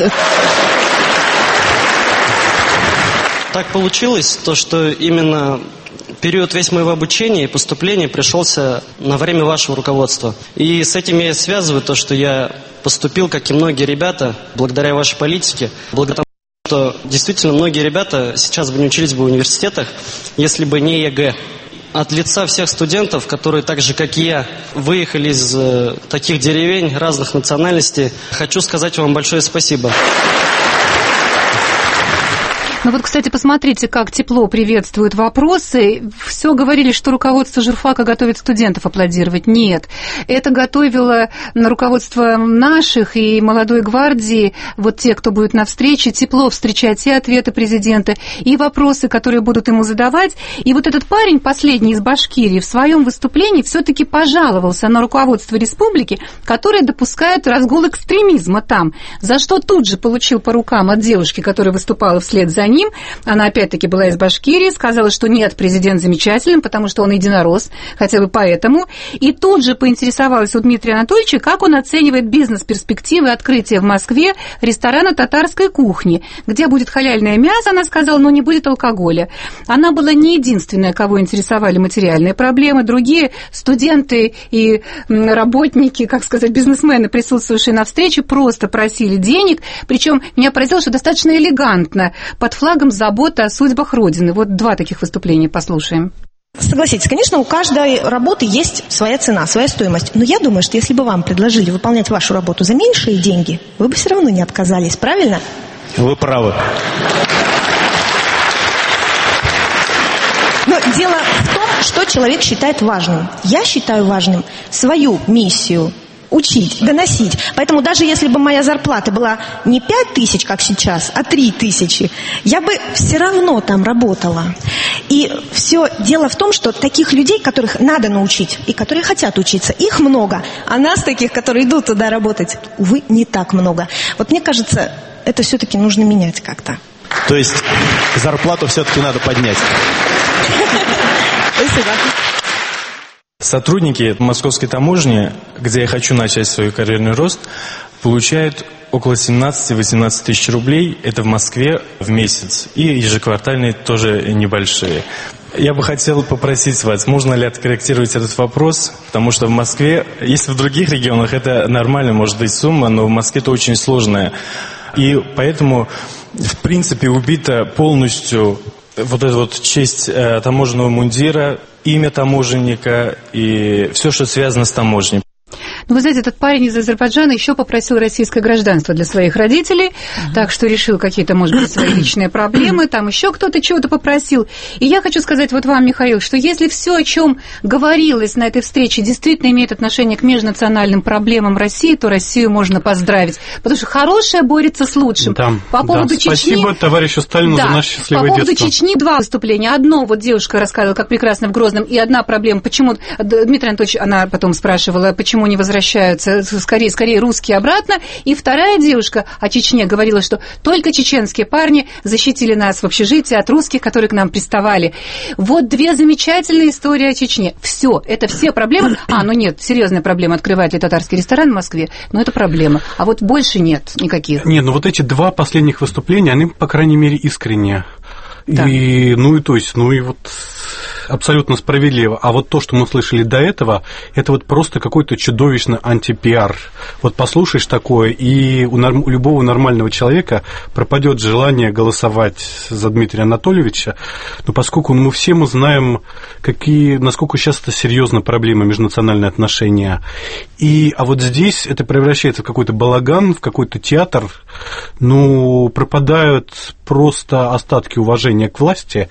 Так получилось, то, что именно период весь моего обучения и поступления пришелся на время вашего руководства. И с этим я связываю то, что я поступил, как и многие ребята, благодаря вашей политике, благодаря тому, что действительно многие ребята сейчас бы не учились бы в университетах, если бы не ЕГЭ. от лица всех студентов, которые так же, как и я, выехали из э, таких деревень разных национальностей, хочу сказать вам большое спасибо. Ну вот, кстати, посмотрите, как тепло приветствуют вопросы. Все говорили, что руководство журфака готовит студентов аплодировать. Нет, это готовило руководство наших и молодой гвардии, вот те, кто будет на встрече, тепло встречать и ответы президента, и вопросы, которые будут ему задавать. И вот этот парень, последний из Башкирии, в своем выступлении все-таки пожаловался на руководство республики, которое допускает разгул экстремизма там, за что тут же получил по рукам от девушки, которая выступала вслед за ним. Она опять-таки была из Башкирии, сказала, что нет, президент замечателен, потому что он единорос, хотя бы поэтому. И тут же поинтересовалась у Дмитрия Анатольевича, как он оценивает бизнес-перспективы открытия в Москве ресторана татарской кухни, где будет халяльное мясо, она сказала, но не будет алкоголя. Она была не единственная, кого интересовали материальные проблемы. Другие студенты и работники, как сказать, бизнесмены, присутствующие на встрече, просто просили денег. Причем меня поразило, что достаточно элегантно, под флагом заботы о судьбах Родины. Вот два таких выступления послушаем. Согласитесь, конечно, у каждой работы есть своя цена, своя стоимость. Но я думаю, что если бы вам предложили выполнять вашу работу за меньшие деньги, вы бы все равно не отказались, правильно? Вы правы. Но дело в том, что человек считает важным. Я считаю важным свою миссию учить, доносить. Поэтому даже если бы моя зарплата была не пять тысяч, как сейчас, а три тысячи, я бы все равно там работала. И все дело в том, что таких людей, которых надо научить и которые хотят учиться, их много. А нас таких, которые идут туда работать, увы, не так много. Вот мне кажется, это все-таки нужно менять как-то. То есть зарплату все-таки надо поднять. Спасибо. Сотрудники московской таможни, где я хочу начать свой карьерный рост, получают около семнадцать-восемнадцать тысяч рублей. Это в Москве в месяц. И ежеквартальные тоже небольшие. Я бы хотел попросить вас, можно ли откорректировать этот вопрос, потому что в Москве, если в других регионах это нормально, может быть, сумма, но в Москве это очень сложная. И поэтому, в принципе, убита полностью вот эта вот честь э, таможенного мундира, имя таможенника и все, что связано с таможней. Ну, вы знаете, этот парень из Азербайджана еще попросил российское гражданство для своих родителей, uh-huh. так что решил какие-то, может быть, свои личные проблемы, там еще кто-то чего-то попросил. И я хочу сказать вот вам, Михаил, что если все, о чем говорилось на этой встрече, действительно имеет отношение к межнациональным проблемам России, то Россию можно поздравить, потому что хорошее борется с лучшим. Да, по поводу да. Чечни... Спасибо товарищу Сталину да, за наше счастливое по поводу детство. Чечни два выступления. Одно, вот девушка рассказывала, как прекрасно в Грозном, и одна проблема, почему... Дмитрий Анатольевич, она потом спрашивала, почему не возвращаются скорее, скорее русские обратно. И вторая девушка о Чечне говорила, что только чеченские парни защитили нас в общежитии от русских, которые к нам приставали. Вот две замечательные истории о Чечне. Все, это все проблемы. А, ну нет, серьезная проблема, открывает ли татарский ресторан в Москве, но это проблема. А вот больше нет никаких. Нет, ну вот эти два последних выступления, они, по крайней мере, искренние. Да. И, ну и то есть, ну и вот абсолютно справедливо. А вот то, что мы слышали до этого, это вот просто какой-то чудовищный антипиар. Вот послушаешь такое, и у, норм, у любого нормального человека пропадет желание голосовать за Дмитрия Анатольевича, но поскольку мы все мы знаем, какие, насколько сейчас это серьезная проблема межнациональные отношения. И, а вот здесь это превращается в какой-то балаган, в какой-то театр, ну, пропадают просто остатки уважения к власти.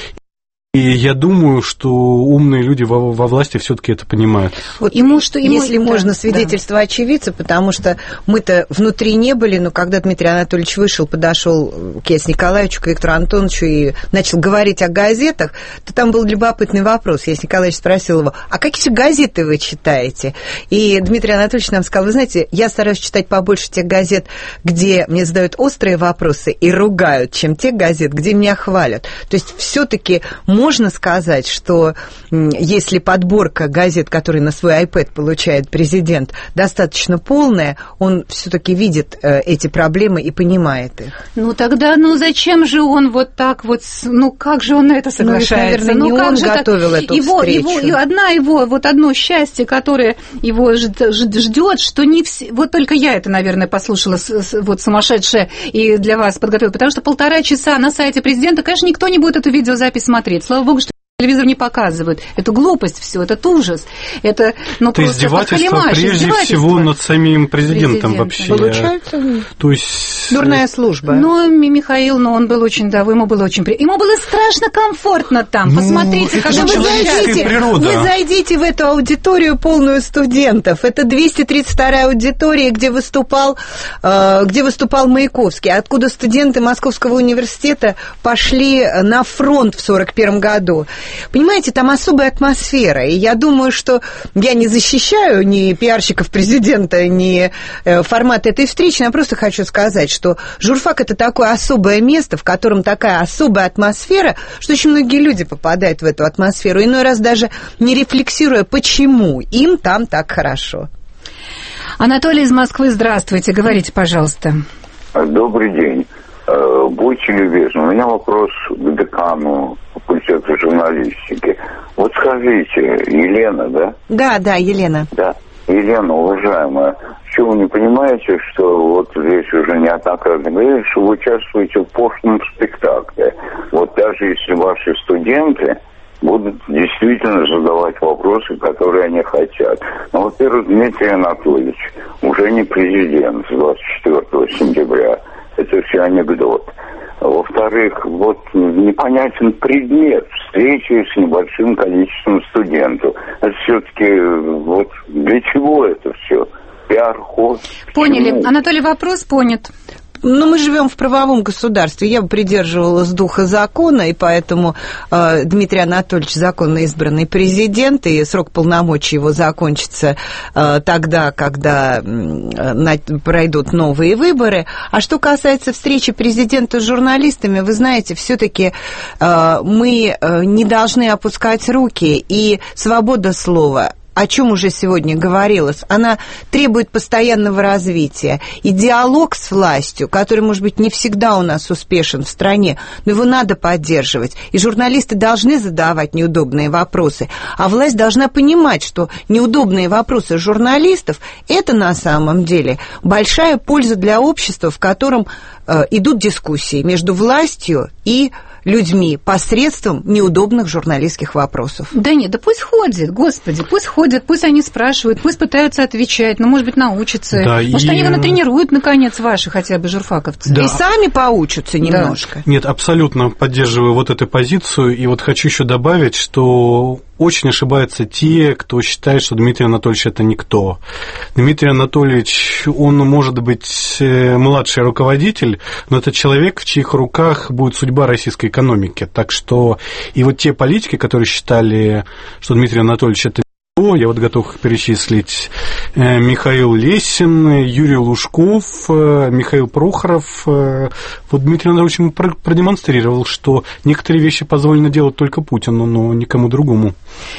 И я думаю, что умные люди во, во власти все-таки это понимают. Вот ему, что, ему, если да, можно, свидетельство да. очевидца, потому что мы-то внутри не были, но когда Дмитрий Анатольевич вышел, подошел к Ясу Николаевичу, к Виктору Антоновичу и начал говорить о газетах, то там был любопытный вопрос. Яс Николаевич спросил его, а какие газеты вы читаете? И Дмитрий Анатольевич нам сказал, вы знаете, я стараюсь читать побольше тех газет, где мне задают острые вопросы и ругают, чем тех газет, где меня хвалят. То есть все-таки можно сказать, что если подборка газет, которые на свой iPad получает президент, достаточно полная, он все-таки видит эти проблемы и понимает их. Ну тогда, ну зачем же он вот так вот, ну как же он на это соглашается? Ну, наверное, ну, не как он же готовил так? эту его, встречу. Его, и одна его, вот одно счастье, которое его ждет, что не все... Вот только я это, наверное, послушала, вот сумасшедшая, и для вас подготовила, потому что полтора часа на сайте президента, конечно, никто не будет эту видеозапись смотреть. Слава богу, что Телевизор не показывают. Это глупость все, это ужас. Это, ну, это просто издевательство прежде издевательство. всего над самим президентом, президентом. вообще. Получается? То есть... Дурная служба. Ну, Михаил, ну, он был очень, да, ему было очень приятно. Ему было страшно комфортно там. Ну, посмотрите, как вы зайдите, вы зайдите в эту аудиторию, полную студентов. Это двести тридцать вторая аудитория, где выступал, э, где выступал Маяковский, откуда студенты Московского университета пошли на фронт в сорок первом году. Понимаете, там особая атмосфера, и я думаю, что я не защищаю ни пиарщиков президента, ни формат этой встречи, я просто хочу сказать, что журфак – это такое особое место, в котором такая особая атмосфера, что очень многие люди попадают в эту атмосферу, иной раз даже не рефлексируя, почему им там так хорошо. Анатолий из Москвы, здравствуйте, говорите, пожалуйста. Добрый день. Будьте любезны, у меня вопрос к декану факультета журналистики. Вот скажите, Елена, да? Да, да, Елена. Да, Елена, уважаемая, что вы не понимаете, что вот здесь уже неоднократно говорили, что вы участвуете в пошлом спектакле. Вот даже если ваши студенты будут действительно задавать вопросы, которые они хотят. Ну, во-первых, Дмитрий Анатольевич уже не президент с двадцать четвёртого сентября. Это все анекдот. Во-вторых, вот непонятен предмет встречи с небольшим количеством студентов. Это все-таки вот для чего это все? Пиар-ход? Поняли. Почему? Анатолий, вопрос понят. Ну, мы живем в правовом государстве. Я бы придерживалась духа закона, и поэтому э, Дмитрий Анатольевич законно избранный президент, и срок полномочий его закончится э, тогда, когда э, на, пройдут новые выборы. А что касается встречи президента с журналистами, вы знаете, все-таки э, мы э, не должны опускать руки, и свобода слова, о чем уже сегодня говорилось, она требует постоянного развития. И диалог с властью, который, может быть, не всегда у нас успешен в стране, но его надо поддерживать. И журналисты должны задавать неудобные вопросы. А власть должна понимать, что неудобные вопросы журналистов – это на самом деле большая польза для общества, в котором э, идут дискуссии между властью и людьми посредством неудобных журналистских вопросов. Да нет, да пусть ходят, господи, пусть ходят, пусть они спрашивают, пусть пытаются отвечать, ну, может быть, научатся. Да, может, и... они его натренируют, наконец, ваши хотя бы журфаковцы. Да. И сами поучатся немножко. Да. Нет, абсолютно поддерживаю вот эту позицию, и вот хочу еще добавить, что очень ошибаются те, кто считает, что Дмитрий Анатольевич – это никто. Дмитрий Анатольевич, он может быть младший руководитель, но это человек, в чьих руках будет судьба российской экономики. Так что и вот те политики, которые считали, что Дмитрий Анатольевич – это я вот готов их перечислить: Михаил Лесин, Юрий Лужков, Михаил Прохоров. Вот Дмитрий Анатольевич продемонстрировал, что некоторые вещи позволено делать только Путину, но никому другому.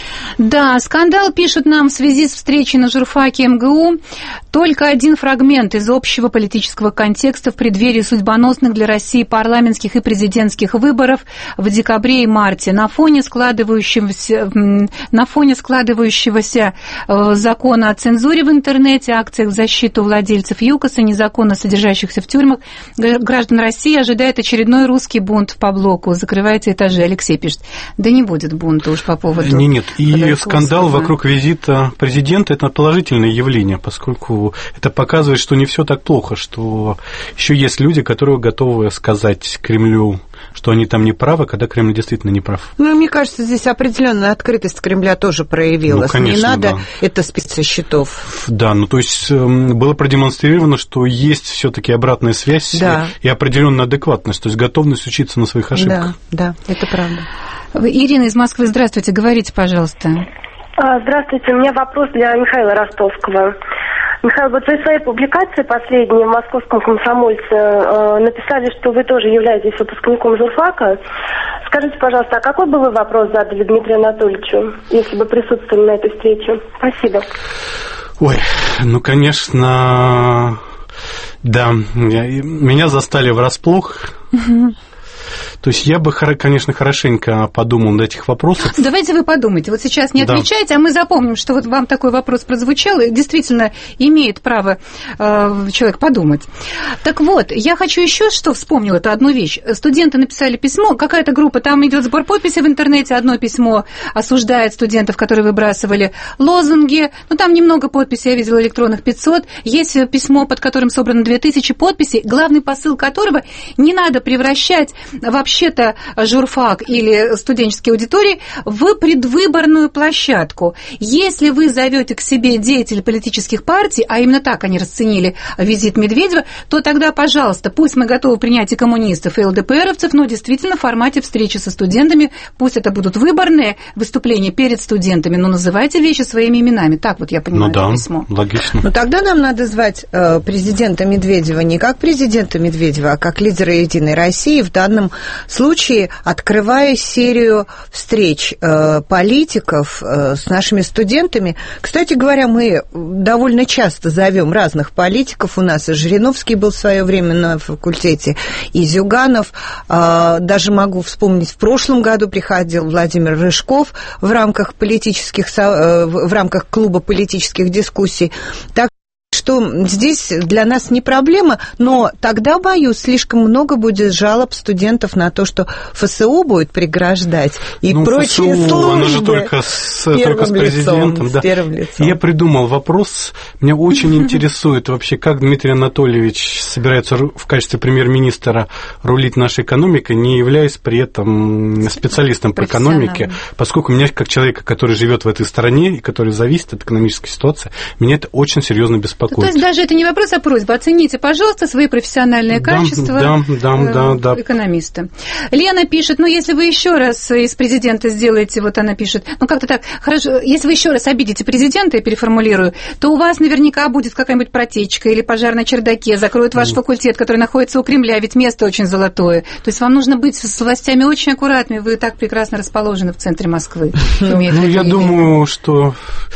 Да, скандал, пишут нам в связи с встречей на журфаке МГУ. Только один фрагмент из общего политического контекста в преддверии судьбоносных для России парламентских и президентских выборов в декабре и марте. На фоне складывающегося, на фоне складывающегося закона о цензуре в интернете, акциях в защиту владельцев ЮКОСа, незаконно содержащихся в тюрьмах, граждан России ожидает очередной русский бунт по блоку. Закрывайте этажи. Алексей пишет. Да не будет бунта уж по поводу... Нет, нет. И скандал вокруг визита президента – это положительное явление, поскольку это показывает, что не все так плохо, что еще есть люди, которые готовы сказать Кремлю, что они там не правы, когда Кремль действительно не прав. Ну, мне кажется, здесь определенная открытость Кремля тоже проявилась. Ну, конечно, не надо да. это списать со счетов. Да, ну то есть было продемонстрировано, что есть все-таки обратная связь да. и определенная адекватность, то есть готовность учиться на своих ошибках. Да, да, это правда. Ирина из Москвы, здравствуйте, говорите, пожалуйста. Здравствуйте, у меня вопрос для Михаила Ростовского. Михаил, вот вы в своей публикации последней в «Московском комсомольце» э, написали, что вы тоже являетесь выпускником журфака. Скажите, пожалуйста, а какой бы вы вопрос задали Дмитрию Анатольевичу, если бы присутствовали на этой встрече? Спасибо. Ой, ну, конечно, да, меня застали врасплох. То есть я бы, конечно, хорошенько подумал над этих вопросов. Давайте вы подумайте. Вот сейчас не отвечайте, да. а мы запомним, что вот вам такой вопрос прозвучал, и действительно имеет право э, человек подумать. Так вот, я хочу еще что вспомнила, это одну вещь. Студенты написали письмо, какая-то группа, там идет сбор подписей в интернете, одно письмо осуждает студентов, которые выбрасывали лозунги, ну там немного подписей, я видела электронных пятьсот, есть письмо, под которым собрано две тысячи подписей, главный посыл которого не надо превращать вообще-то журфак или студенческие аудитории в предвыборную площадку. Если вы зовете к себе деятелей политических партий, а именно так они расценили визит Медведева, то тогда, пожалуйста, пусть мы готовы принять и коммунистов, и эл дэ пэ эровцев, но действительно в формате встречи со студентами, пусть это будут выборные выступления перед студентами, но называйте вещи своими именами. Так вот я понимаю ну, да, это письмо. Логично. Ну тогда нам надо звать э, президента Медведева не как президента Медведева, а как лидера «Единой России», в данном случае открывая серию встреч э, политиков э, с нашими студентами. Кстати говоря, мы довольно часто зовем разных политиков. У нас и Жириновский был в свое время на факультете, и Зюганов. Э, даже могу вспомнить, в прошлом году приходил Владимир Рыжков в рамках политических, э, в рамках клуба политических дискуссий. Так что здесь для нас не проблема, но тогда, боюсь, слишком много будет жалоб студентов на то, что эф эс у будет преграждать и ну, прочие ФСУ, службы. Оно же только с, только с президентом. Лицом, да. с первым лицом. Я придумал вопрос. Меня очень интересует вообще, как Дмитрий Анатольевич собирается в качестве премьер-министра рулить нашей экономикой, не являясь при этом специалистом по экономике, поскольку меня, как человека, который живет в этой стране и который зависит от экономической ситуации, меня это очень серьезно беспокоит. То есть даже это не вопрос, а просьба. Оцените, пожалуйста, свои профессиональные да, качества да, да, да, да. экономиста. Лена пишет, ну, если вы еще раз из президента сделаете, вот она пишет, ну, как-то так, хорошо, если вы еще раз обидите президента, я переформулирую, то у вас наверняка будет какая-нибудь протечка или пожар на чердаке, закроют ваш mm. факультет, который находится у Кремля, ведь место очень золотое. То есть вам нужно быть с властями очень аккуратными, вы так прекрасно расположены в центре Москвы. Ну, я думаю, что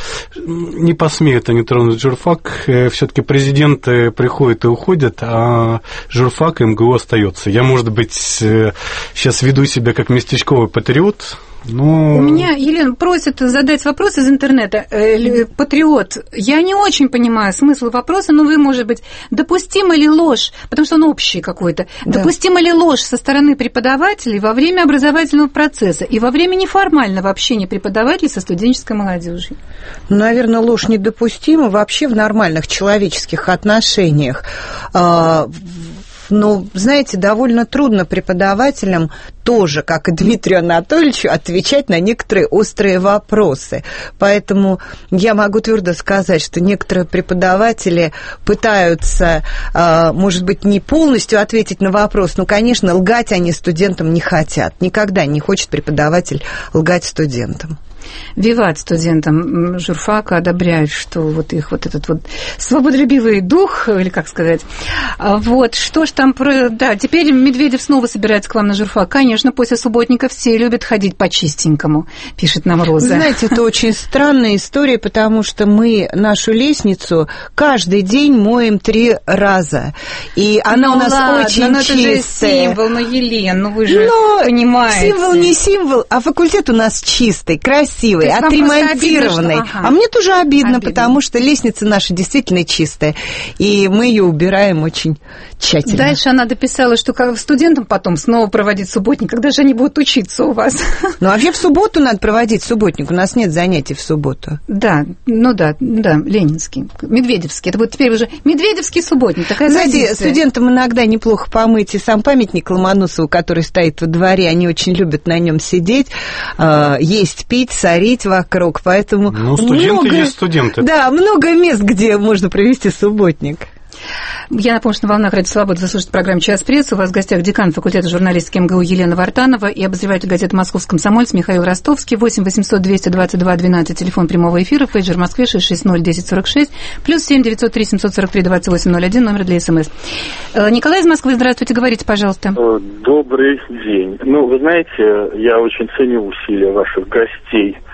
не посмеют они тронуть журфак. Все-таки президенты приходят и уходят, а журфак и эм гэ у остается. Я, может быть, сейчас веду себя как местечковый патриот. Но... У меня, Елена, просит задать вопрос из интернета. Патриот, я не очень понимаю смысл вопроса, но вы, может быть, допустима ли ложь, потому что он общий какой-то, да. допустима ли ложь со стороны преподавателей во время образовательного процесса и во время неформального общения преподавателей со студенческой молодежью? Наверное, ложь недопустима вообще в нормальных человеческих отношениях. Но, знаете, довольно трудно преподавателям тоже, как и Дмитрию Анатольевичу, отвечать на некоторые острые вопросы. Поэтому я могу твердо сказать, что некоторые преподаватели пытаются, может быть, не полностью ответить на вопрос, но, конечно, лгать они студентам не хотят. Никогда не хочет преподаватель лгать студентам. Виват студентам журфака одобряет, что вот их вот этот вот свободолюбивый дух, или как сказать, вот, что ж там, про... да, теперь Медведев снова собирается к вам на журфак. Конечно, после субботника все любят ходить по чистенькому, пишет нам Роза. Вы знаете, это очень странная история, потому что мы нашу лестницу каждый день моем три раза, и она ну, у нас ладно, очень но чистая. Это же символ, ну, Елен, ну вы же но понимаете. Символ не символ, а факультет у нас чистый, красивый. Отремонтированный. Обидно, что... ага. А мне тоже обидно, обидно, потому что лестница наша действительно чистая, и мы ее убираем очень тщательно. Дальше она дописала, что студентам потом снова проводить субботник, когда же они будут учиться у вас? Ну, вообще в субботу надо проводить субботник, у нас нет занятий в субботу. Да, ну да, да, ленинский, медведевский, это будет теперь уже медведевский субботник, такая Знаете, традиция. Студентам иногда неплохо помыть и сам памятник Ломоносову, который стоит во дворе, они очень любят на нем сидеть, есть, пить, сорить вокруг, поэтому... Ну, студенты много, есть студенты. Да, много мест, где можно провести субботник. Я напомню, что на волнах Радио Свобода вы слушаете программу «Час пресс». У вас в гостях декан факультета журналистики эм гэ у Елена Вартанова и обозреватель газеты «Московский комсомолец» Михаил Ростовский. восемь восемьсот двести двадцать два двенадцать, телефон прямого эфира, пейджер в Москве шесть шесть ноль десять сорок шесть, плюс семь девятьсот три семьсот сорок три двадцать восемь ноль один, номер для СМС. Николай из Москвы, здравствуйте, говорите, пожалуйста. Добрый день. Ну, вы знаете, я очень ценю усилия ваших гостей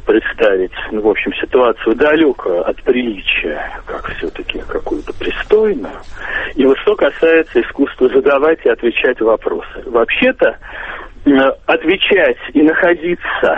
представить, ну, в общем, ситуацию далекую от приличия, как все-таки какую-то пристойную. И вот что касается искусства задавать и отвечать вопросы. Вообще-то, отвечать и находиться,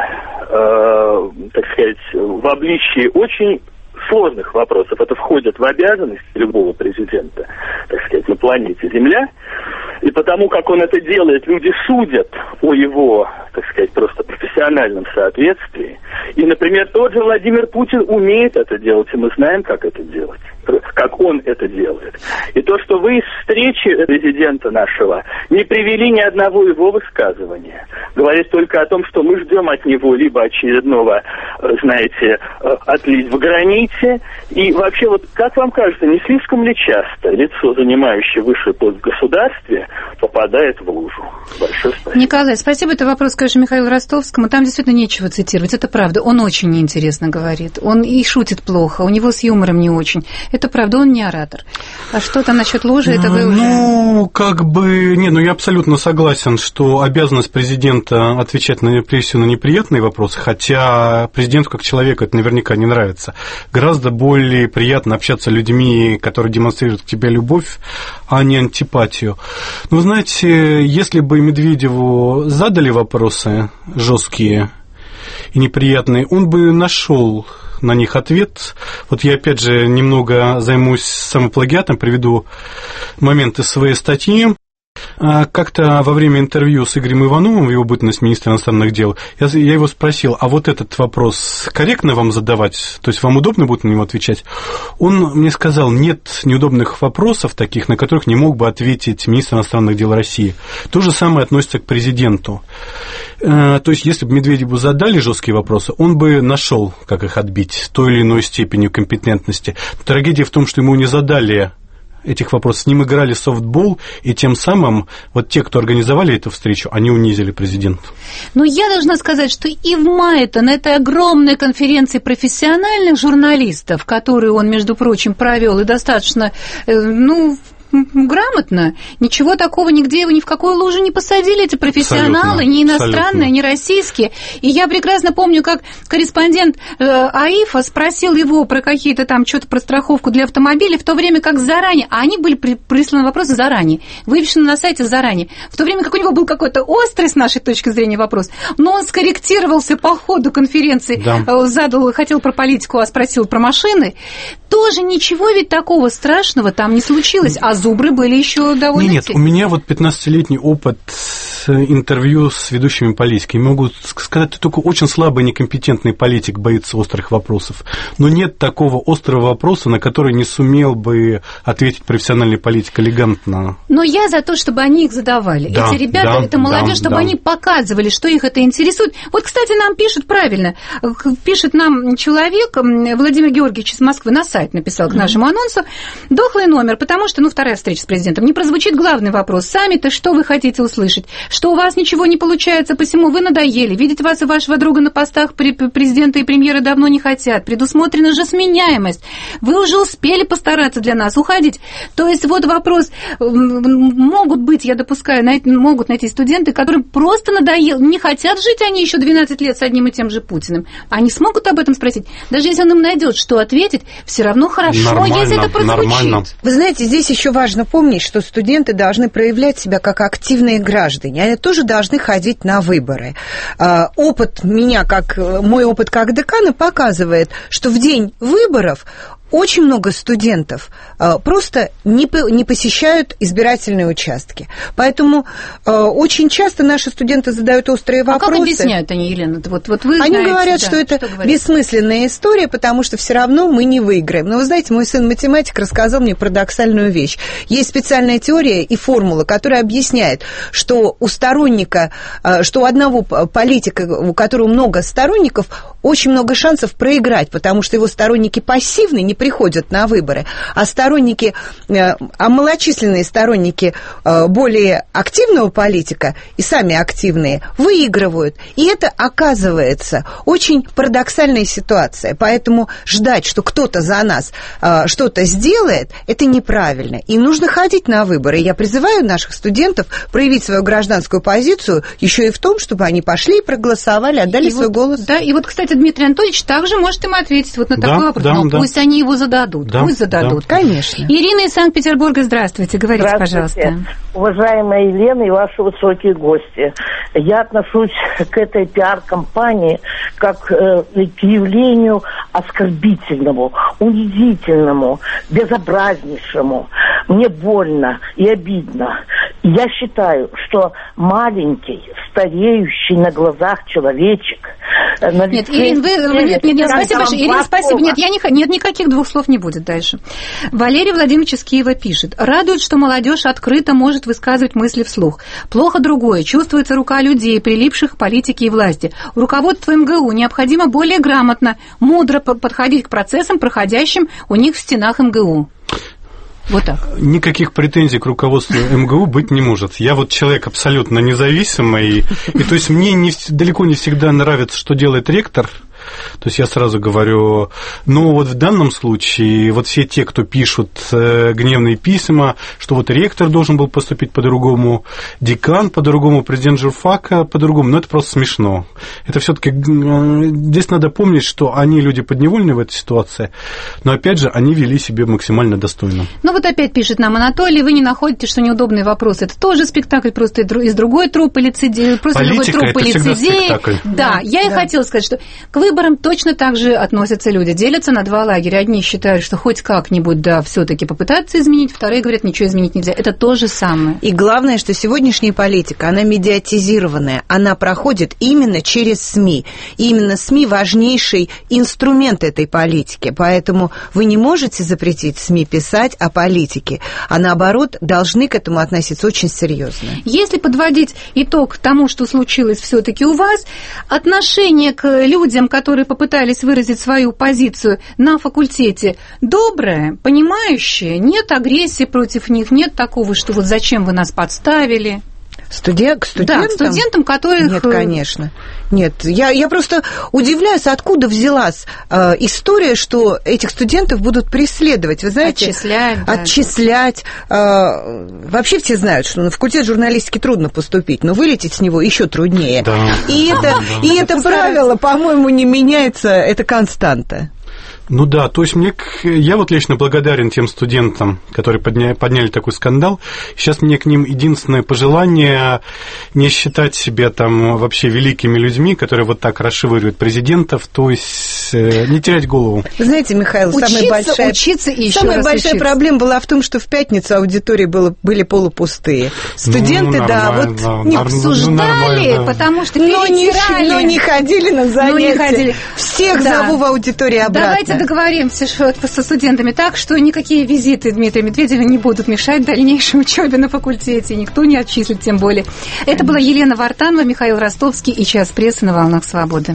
э, так сказать, в обличии очень сложных вопросов, это входит в обязанность любого президента, так сказать, на планете Земля. И потому как он это делает, люди судят о его, так сказать, просто профессиональном соответствии. И, например, тот же Владимир Путин умеет это делать, и мы знаем, как это делать, как он это делает. И то, что вы из встречи президента нашего не привели ни одного его высказывания, говорит только о том, что мы ждем от него либо очередного, знаете, отлить в границе. И вообще, вот как вам кажется, не слишком ли часто лицо, занимающее высший пост в государстве, попадает в лужу? Большое спасибо. Николай, спасибо. Это вопрос, конечно, Михаилу Ростовскому. Там действительно нечего цитировать. Это правда. Он очень неинтересно говорит. Он и шутит плохо. У него с юмором не очень. Это правда. Он не оратор. А что там насчет лужи? Это вы уже... Ну, как бы... Не, ну я абсолютно согласен, что обязанность президента отвечать, на, прежде всего, на неприятные вопросы, хотя президенту как человеку это наверняка не нравится. Гораздо более приятно общаться с людьми, которые демонстрируют к тебе любовь, а не антипатию. Ну, вы знаете, если бы Медведеву задали вопросы жесткие и неприятные, он бы нашел на них ответ. Вот я, опять же, немного займусь самоплагиатом, приведу момент из своей статьи. Как-то во время интервью с Игорем Ивановым, его бытность министра иностранных дел, я, я его спросил, а вот этот вопрос корректно вам задавать? То есть вам удобно будет на него отвечать? Он мне сказал, нет неудобных вопросов таких, на которых не мог бы ответить министр иностранных дел России. То же самое относится к президенту. То есть если бы Медведеву задали жесткие вопросы, он бы нашел, как их отбить, той или иной степенью компетентности. Трагедия в том, что ему не задали этих вопросов, с ним играли софтбол, и тем самым вот те, кто организовали эту встречу, они унизили президента. Но я должна сказать, что и в мае-то на этой огромной конференции профессиональных журналистов, которую он, между прочим, провел, и достаточно, ну, грамотно, ничего такого нигде его ни в какую лужу не посадили, эти профессионалы, абсолютно, ни иностранные, абсолютно. Ни российские. И я прекрасно помню, как корреспондент э, АИФа спросил его про какие-то там, что-то про страховку для автомобилей, в то время как заранее, а они были при, присланы вопросы заранее, вывешены на сайте заранее, в то время как у него был какой-то острый, с нашей точки зрения, вопрос, но он скорректировался по ходу конференции, да. э, задал, хотел про политику, а спросил про машины, тоже ничего ведь такого страшного там не случилось, а зубры были еще довольно... Нет, нет, у меня вот пятнадцатилетний опыт интервью с ведущими политиками. Могу сказать, что только очень слабый, некомпетентный политик боится острых вопросов. Но нет такого острого вопроса, на который не сумел бы ответить профессиональный политик элегантно. Но я за то, чтобы они их задавали. Да, эти ребята, да, это молодежь, да, чтобы да. они показывали, что их это интересует. Вот, кстати, нам пишут правильно. Пишет нам человек, Владимир Георгиевич из Москвы, на сайт написал к нашему анонсу. Дохлый номер, потому что, ну, вторая встреча с президентом. Не прозвучит главный вопрос. Сами-то что вы хотите услышать? Что у вас ничего не получается, посему вы надоели. Видеть вас и вашего друга на постах президента и премьера давно не хотят. Предусмотрена же сменяемость. Вы уже успели постараться для нас уходить. То есть вот вопрос. Могут быть, я допускаю, могут найти студенты, которые просто надоели. Не хотят жить они еще двенадцать лет с одним и тем же Путиным. Они смогут об этом спросить? Даже если он им найдет, что ответить, все равно хорошо, нормально, если это прозвучит. Нормально. Вы знаете, здесь еще важно помнить, что студенты должны проявлять себя как активные граждане. Они тоже должны ходить на выборы. Опыт меня, как мой опыт как декана, показывает, что в день выборов очень много студентов просто не, не посещают избирательные участки. Поэтому очень часто наши студенты задают острые вопросы. А как объясняют они, Елена? Вот, вот вы они знаете, говорят, да, что это что бессмысленная история, потому что все равно мы не выиграем. Но вы знаете, мой сын математик рассказал мне парадоксальную вещь. Есть специальная теория и формула, которая объясняет, что у сторонника, что у одного политика, у которого много сторонников, очень много шансов проиграть, потому что его сторонники пассивны, не приходят на выборы, а сторонники, а малочисленные сторонники более активного политика и сами активные выигрывают. И это оказывается очень парадоксальная ситуация. Поэтому ждать, что кто-то за нас что-то сделает, это неправильно. И нужно ходить на выборы. Я призываю наших студентов проявить свою гражданскую позицию еще и в том, чтобы они пошли и проголосовали, отдали и свой вот, голос. Да, и вот, кстати, Дмитрий Анатольевич также может им ответить вот на да, такой вопрос. Да, Но да. пусть они его зададут. Да, пусть зададут. Да. Конечно. Ирина из Санкт-Петербурга, здравствуйте. Говорите, здравствуйте, пожалуйста. Уважаемая Елена и ваши высокие гости. Я отношусь к этой пиар-компании как э, к явлению оскорбительному, унизительному, безобразнейшему. Мне больно и обидно. Я считаю, что маленький, стареющий на глазах человечек... На нет, Ирина, вы, нет, нет, нет, спасибо большое. Ирина, спасибо. Нет, я не, нет, никаких двух слов не будет дальше. Валерий Владимирович из Киева пишет. Радует, что молодежь открыто может высказывать мысли вслух. Плохо другое. Чувствуется рука людей, прилипших к политике и власти. Руководство эм гэ у необходимо более грамотно, мудро подходить к процессам, проходящим у них в стенах эм гэ у. Вот так. Никаких претензий к руководству эм гэ у быть не может. Я вот человек абсолютно независимый, и, и то есть мне не, далеко не всегда нравится, что делает ректор. То есть я сразу говорю, но вот в данном случае вот все те, кто пишут э, гневные письма, что вот ректор должен был поступить по-другому, декан по-другому, президент журфака по-другому, ну это просто смешно. Это все-таки э, здесь надо помнить, что они люди подневольные в этой ситуации, но опять же они вели себя максимально достойно. Ну вот опять пишет нам Анатолий, вы не находите, что неудобный вопрос, это тоже спектакль, просто из другой труппы лицедеи, просто политика, другой труппы лицедеи. Да, да, я и да. хотела сказать, что к выборам точно так же относятся люди. Делятся на два лагеря. Одни считают, что хоть как-нибудь, да, все-таки попытаться изменить, вторые говорят, ничего изменить нельзя. Это то же самое. И главное, что сегодняшняя политика, она медиатизированная, она проходит именно через СМИ. И именно СМИ важнейший инструмент этой политики. Поэтому вы не можете запретить СМИ писать о политике, а наоборот, должны к этому относиться очень серьезно. Если подводить итог тому, что случилось все-таки у вас, отношение к людям, которые попытались выразить свою позицию на факультете, доброе, понимающее, нет агрессии против них, нет такого, что вот зачем вы нас подставили. Студент, к студентам? Да, к студентам, которых... Нет, конечно. Нет, я, я просто удивляюсь, откуда взялась э, история, что этих студентов будут преследовать. Вы знаете, отчислять. Да, отчислять. Э, вообще все знают, что на факультет журналистики трудно поступить, но вылететь с него еще труднее. Да. И это, да. и это правило, по-моему, не меняется, это константа. Ну да, то есть мне, я вот лично благодарен тем студентам, которые подняли, подняли такой скандал. Сейчас мне к ним единственное пожелание не считать себя там вообще великими людьми, которые вот так расшивают президентов, то есть не терять голову. Вы знаете, Михаил, учиться, самая большая, учиться и самая еще большая учиться. проблема была в том, что в пятницу аудитории было, были полупустые. Студенты, ну, да, вот да, не нар- обсуждали, ну, потому что но не, но не ходили на занятия. Не ходили. Всех да. зову в аудитории обратно. Давайте договоримся что, со студентами так, что никакие визиты Дмитрия Медведева не будут мешать дальнейшей учебе на факультете, никто не отчислит тем более. Это была Елена Вартанова, Михаил Ростовский и «Час прессы» на «Волнах Свободы».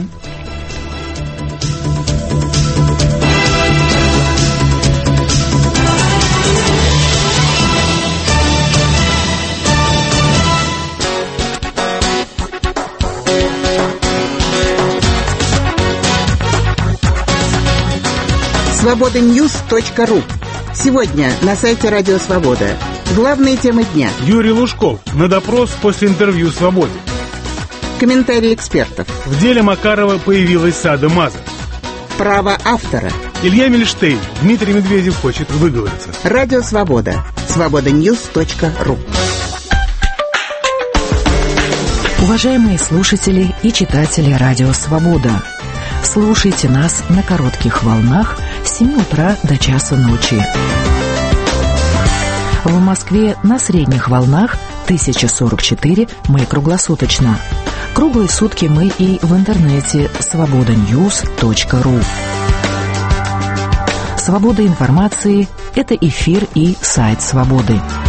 свобода ньюс точка ру. Сегодня на сайте Радио Свобода. Главные темы дня. Юрий Лужков на допрос после интервью «Свободе». Комментарии экспертов. В деле Макарова появилась Сада Маза. Право автора. Илья Мильштейн. Дмитрий Медведев хочет выговориться. Радио Свобода. свобода ньюс точка ру. Уважаемые слушатели и читатели Радио Свобода, слушайте нас на коротких волнах с семи утра до часа ночи. В Москве на средних волнах тысяча сорок четыре, мы круглосуточно. Круглые сутки мы и в интернете свобода ньюс точка ру. Свобода информации – это эфир и сайт Свободы.